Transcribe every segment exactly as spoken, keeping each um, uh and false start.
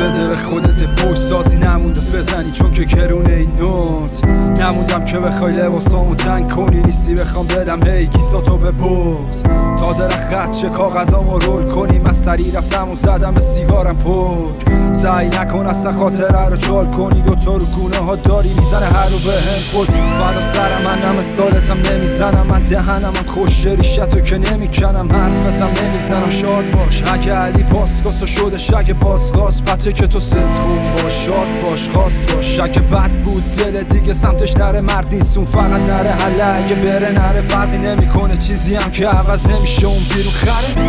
بده به خودت فوش سازی نمونده بزنی چون که کرونه این نوت. نموندم که بخوای لباسامو تنگ کنی، نیستی بخوام بدم هی گیساتو به بغض. تا درخت خط چه کاغذامو رول کنی، من سری رفتم و زدم به سیگارم پک. سعی نکن اصلا خاطره رو چال کنی، دوتا رو گونه ها داری میزنه هر رو به هم خود. فدا سرم من نم سالتم نمیزنم، من دهنم من خوش ریشتو که نمیکنم، حرفتم نمیزنم. شاد باش اگه علی پاسکاسو شده شک باز خواست، بچه که تو ست خون باش، شاد باش خواست باش. اگه بد بود دل دیگه سمتش نره، مرد نیستون فقط نره حله، اگه بره نره فرقی نمیکنه، چیزی هم که عوض نمیشه اون بیرون خره.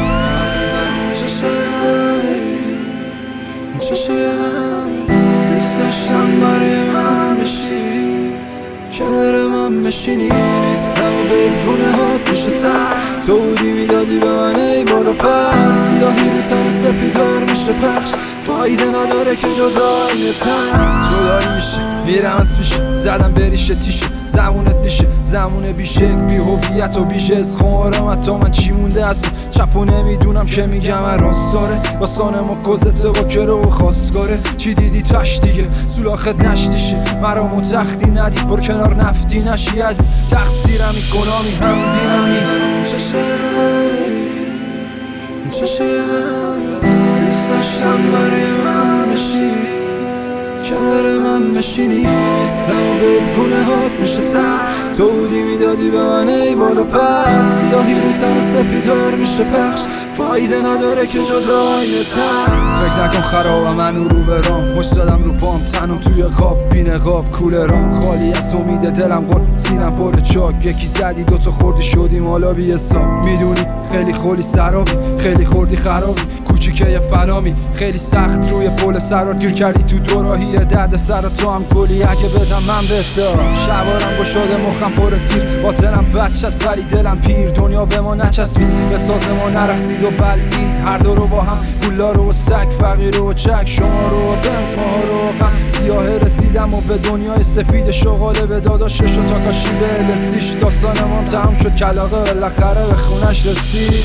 چشه غمی دوست داشتم برای من بشی، کنار من بشینی، نیستم و به گونه هات میشه تر. تو بودی میدادی به من ای بالا پس، سیاهی رو تن سپیدار میشه پخش، فایده نداره که جدایی تن. جدایی میشه میرم از میشه زدم بریشه تیشه، زمونت نیشه زمونه بی شکل بی هویت و بی جز. خورم تا من چی مونده از من چپو نمیدونم که میگم من راست داره. داستان ما کزته با کرو و خواستگاره، چی دیدی تش دیگه سولاخت نشتیشه، مرا متختی ندید بر کنار نفتی نشی از تقصیرم این گنامی هم دینمی. چشه غمی چشه غمی دوست داشتم برای من بشی، کنار من بشینی، نیستم و به گونه هات میشه تر. تو بودی میدادی به من ای بالا پس، سیاهی رو تن سپیدار میشه پخش، فایده نداره که جدایی تن. فکر نکن خرابم من رو برام، مش زدم رو پام تنم توی خواب بی نقاب کولرام، خالی از امید دلم قرد سینم پر چاک. یکی زدی دوتا خوردی شدیم حالا بی حساب، میدونی خیلی خولی سرابی خیلی خوردی خرابی، کوچیکه فنامی خیلی سخت روی پل سرات گیر کردی تو دوراهی درد سر تو هم کلی. اگه بدم من به تو شبارم گشاده مخم پر تیر، باطنم بچست ولی دلم پیر، دنیا به ما نچسبید به ساز ما نرسید و بلعید، هر دو رو با هم پولا رو و سگ، فقیر و چک، شما رو و بنز ماها رو غم. سیاه رسیدم و به دنیای سفید شغاله به داداشش و تا کاشی به الستیش، داستانمان تمام شد کلاغه بالاخره به خونش رسید.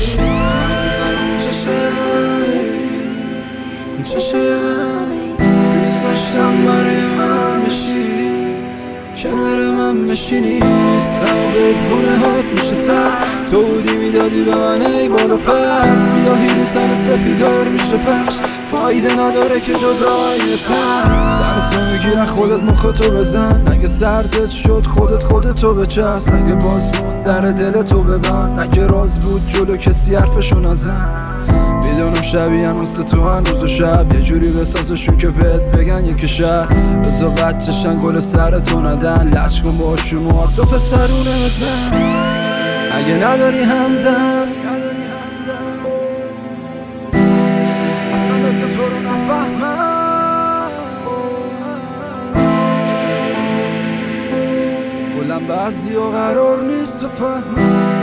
چشه غمی دوست داشتم برای من بشی، کنار من بشینی، نیستم و به گونه هات میشه تر. تو بودی میدادی به من ای بالا پس، سیاهی رو تن سپیدار میشه پخش، فایده نداره که جدایی تن. سر تو میگیرن خودت مختو بزن، اگه سردت شد خودت خودتو بچست، اگه باز مون در دل تو ببند، اگه راز بود جلو کسی حرفشو نزن. میدونم شبیه مثل تو هن روز و شب، یه جوری بسازشون که بهت بگن یکی شهر، بزا بچشن گل سرتو ندن، لچ کن باشون و تا پسرونه بزن. اگه نداری همدم اصلا مثل تو رو نفهمم، کلن بعضی ها قرار نیست و فهمم.